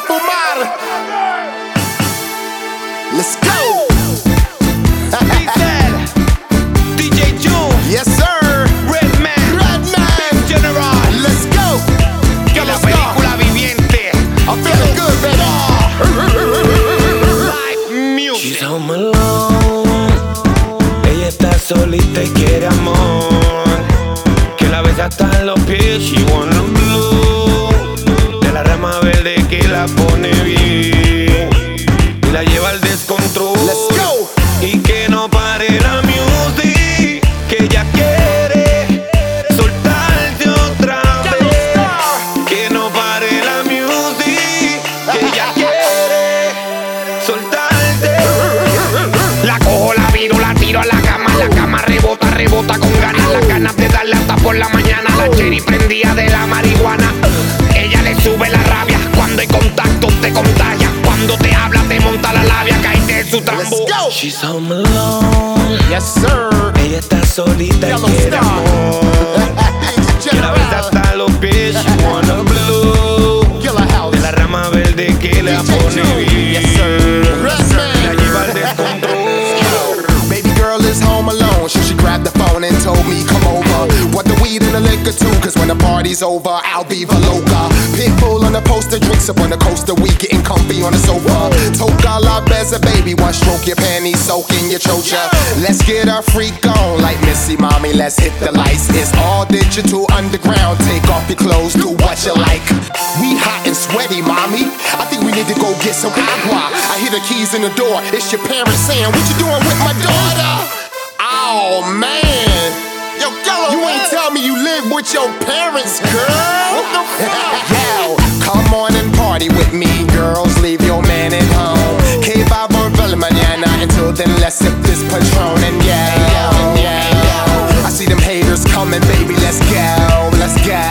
fumar. Let's go. Diesel, DJ June, Yes, sir. Redman, Redman. General. Let's go. Que la película viviente. I'm feeling good, baby. Live She's music. home alone. Ella está solita y quiere amor. Que la besa hasta en los pies. She wanna blue. De la rama verde que la pone bien y la lleva al descontrol. Let's go. Y que no pare la music, que ella quiere soltarte otra vez. Que no pare la music, que ella quiere soltarte. La cojo, la viro, la tiro a la cama rebota, rebota con ganas. Las ganas de darle hasta por la mañana. La cherry prendía de la marihuana. Ella le sube la rabia. Cuando hay contacto te contagia. Cuando te habla te monta la labia. Caíste en su Let's trambo. go. She's home alone. Yes, sir. Ella está solita y Yellow quiere Star. amor. Que la besa hasta los pies. She wanna blue. Killer House. De la rama verde que la DJ pone June. bien. Yes, sir. La Redman. lleva al descontrol. Baby girl is home alone, so she grabbed the phone and told me come over. Want the weed and the liquor too, cause when the party's over, I'll be the loca. Pitbull on the poster, drinks up on the coaster, we getting comfy on the sofa. Toka la beza, baby, one stroke, your panties soaking your chocha. Let's get our freak on, like Missy, mommy, let's hit the lights. It's all digital underground, take off your clothes, do what you like. We hot and sweaty, mommy, I think we need to go get some agua. I hear the keys in the door, it's your parents saying, what you doing with my daughter? Oh man, yo, you ain't tell me you live with your parents, girl. What the fuck? Yo, come on and party with me, girls. Leave your man at home. Que va volver mañana. Until then, let's sip this Patron and yeah. I see them haters coming, baby. Let's go, let's go.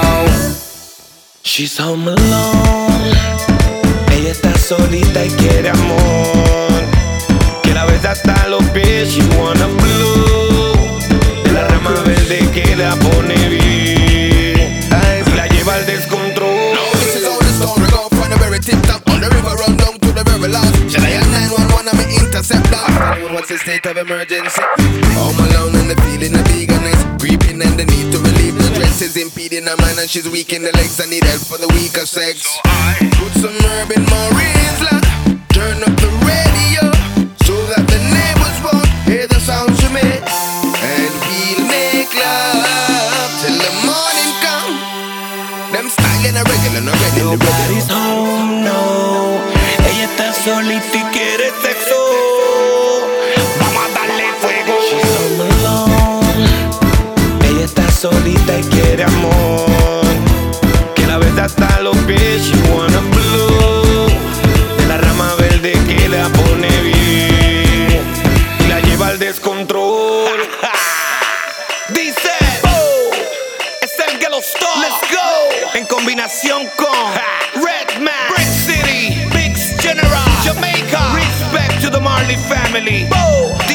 She's home alone. Ella está solita y quiere amor. Que la besa hasta los pies. She wanna blue. De la rama verde que la pone bien y la lleva al descontrol. This is all the story, go from the very tip top on the river, run down to the very last. Should I have 911 and me intercept that? What's the state of emergency? Home alone and the feeling of eagerness, creeping and the need to relieve the dress is impeding her mind and she's weak in the legs. I need help for the weaker sex. So I put some herb in my rinse, turn up the radio so that the neighbors won't hear the sounds we make, and we'll make love till the morning come. Them styling a regular, no ready. Nobody's home, no. Ella está solita y quiere sexo. Vamos a darle fuego. She's home alone. Ella está solita y quiere amor. Que la besa hasta los pies. She wanna blue. De la rama verde que la pone bien y la lleva al descontrol. Dice, oh, es el Yellow Star. Let's go. En combinación con Redman, Brick City, Big General, Jamaica. Respect to the Marley family. Oh.